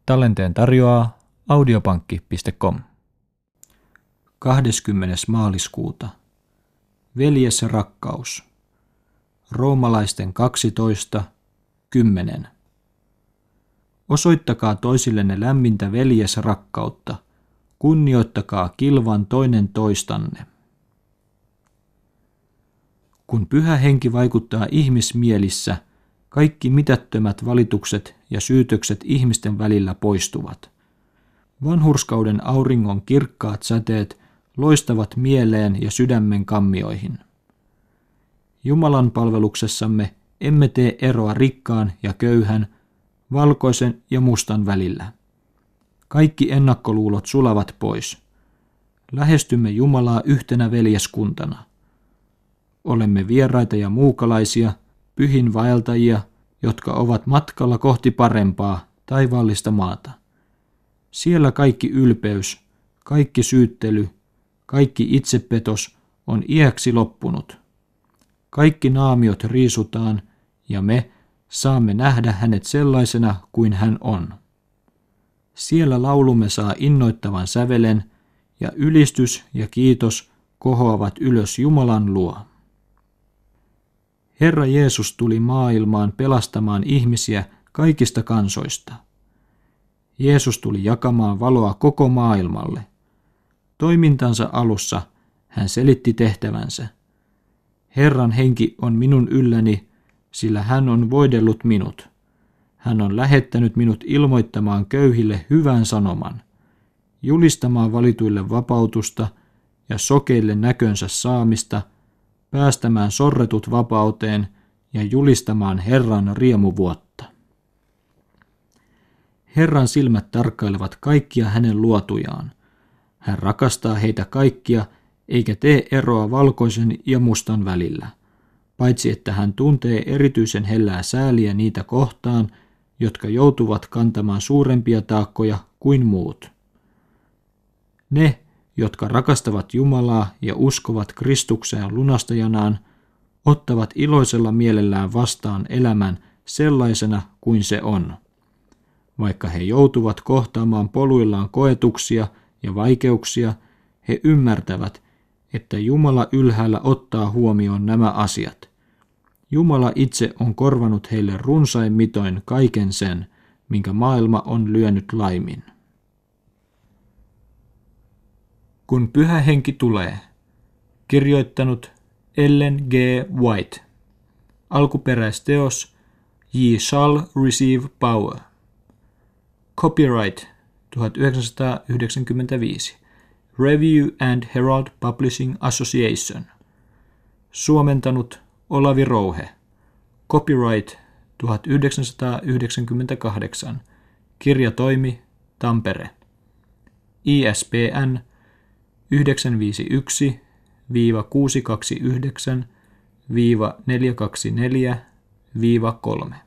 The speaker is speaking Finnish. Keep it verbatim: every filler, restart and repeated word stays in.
Tallenteen tarjoaa audiopankki piste com. kahdeskymmenes maaliskuuta. Veljesrakkaus. Roomalaisten kaksitoista kymmenen. Osoittakaa toisillenne lämmintä veljesrakkautta. Kunnioittakaa kilvan toinen toistanne. Kun Pyhä Henki vaikuttaa ihmismielissä, kaikki mitättömät valitukset ja syytökset ihmisten välillä poistuvat. Vanhurskauden auringon kirkkaat säteet loistavat mieleen ja sydämen kammioihin. Jumalan palveluksessamme emme tee eroa rikkaan ja köyhän, valkoisen ja mustan välillä. Kaikki ennakkoluulot sulavat pois. Lähestymme Jumalaa yhtenä veljeskuntana. Olemme vieraita ja muukalaisia, pyhin vaeltajia, jotka ovat matkalla kohti parempaa, taivaallista maata. Siellä kaikki ylpeys, kaikki syyttely, kaikki itsepetos on iäksi loppunut. Kaikki naamiot riisutaan ja me saamme nähdä hänet sellaisena kuin hän on. Siellä laulumme saa innoittavan sävelen ja ylistys ja kiitos kohoavat ylös Jumalan luo. Herra Jeesus tuli maailmaan pelastamaan ihmisiä kaikista kansoista. Jeesus tuli jakamaan valoa koko maailmalle. Toimintansa alussa hän selitti tehtävänsä. Herran henki on minun ylläni, sillä hän on voidellut minut. Hän on lähettänyt minut ilmoittamaan köyhille hyvän sanoman, julistamaan valituille vapautusta ja sokeille näkönsä saamista, päästämään sorretut vapauteen ja julistamaan Herran riemuvuotta. Herran silmät tarkkailevat kaikkia hänen luotujaan. Hän rakastaa heitä kaikkia, eikä tee eroa valkoisen ja mustan välillä, paitsi että hän tuntee erityisen hellää sääliä niitä kohtaan, jotka joutuvat kantamaan suurempia taakkoja kuin muut. Ne, jotka rakastavat Jumalaa ja uskovat Kristukseen lunastajanaan, ottavat iloisella mielellään vastaan elämän sellaisena kuin se on. Vaikka he joutuvat kohtaamaan poluillaan koetuksia ja vaikeuksia, he ymmärtävät, että Jumala ylhäällä ottaa huomioon nämä asiat. Jumala itse on korvanut heille runsain mitoin kaiken sen, minkä maailma on lyönyt laimin. Kun Pyhä Henki tulee. Kirjoittanut Ellen G. White. Alkuperäisteos Ye shall receive power. Copyright tuhatyhdeksänsataayhdeksänkymmentäviisi. Review and Herald Publishing Association. Suomentanut Olavi Rouhe. Copyright tuhatyhdeksänsataayhdeksänkymmentäkahdeksan. Kirjatoimi Tampere. I S B N yhdeksän viisi yksi kuusi kaksi yhdeksän neljä kaksi neljä kolme.